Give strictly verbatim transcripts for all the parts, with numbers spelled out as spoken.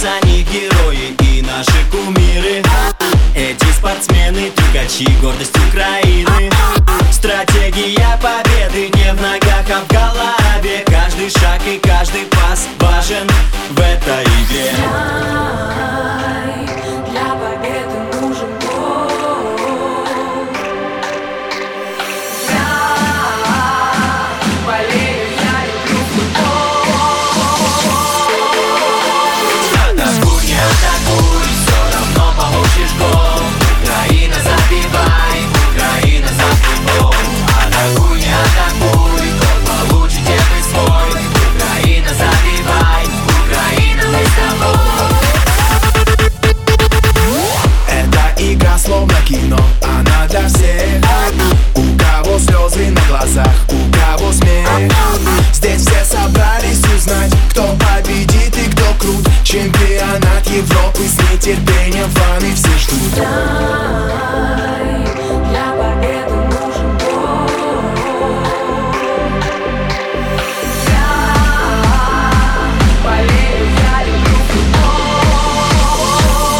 они герои и наши кумиры. Эти спортсмены, трюкачи, гордость Украины. Стратегия победы не в ногах, а в голове. Каждый шаг и каждый пас важен в этой игре. Для победы нужен гол. Я болею, я люблю футбол. Атакуй, не атакуй, все равно получишь гол. Украина, забивай, Украина за футбол. Атакуй, не атакуй, гол получите вы свой. Украина, забивай, Украина, мы с тобой. Эта игра словно кино, она для всех. У кого слезы на глазах, у кого смех. Здесь все собрались узнать, кто победит и кто крут. Чемпионат Европы с нетерпением фаны все ждут. Для победы нужен гол. Я болею, я люблю футбол.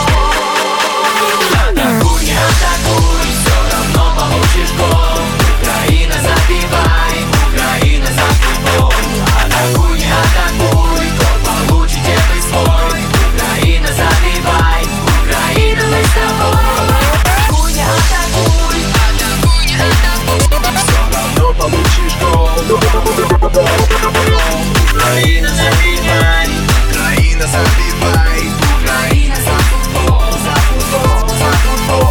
Атакуй, не атакуй, все равно получишь гол. Украина, забивай, Украина за футбол. Атакуй, не атакуй, гол получите вы свой. Украина, забивай, Украина, мы с тобой. Атакуй, не атакуй, атакуй, не атакуй. Все равно получишь гол. Украина, забивай, Украина, забивай. Украина за футбол, за футбол, за футбол.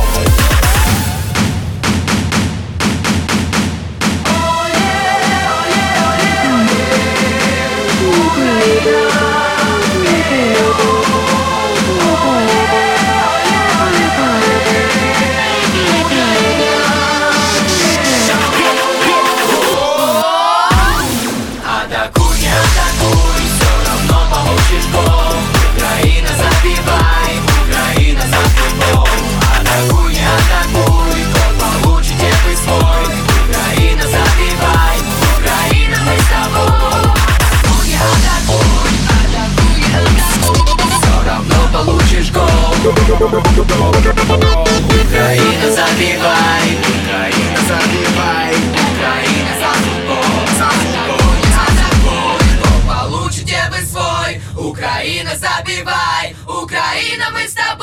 Атакуй, не атакуй, все равно получишь гол. Украина, забивай, Украина за футбол. Атакуй, не атакуй, гол получите вы свой. Украина, забивай, Украина, мы с тобой. Атакуй, не атакуй, атакуй, не атакуй, все равно получишь гол. Украина, забивай, Украина, забивай, Украина за футбол, за футбол, за футбол. Гол получите вы свой. Украина, забивай, Украина, мы с тобой.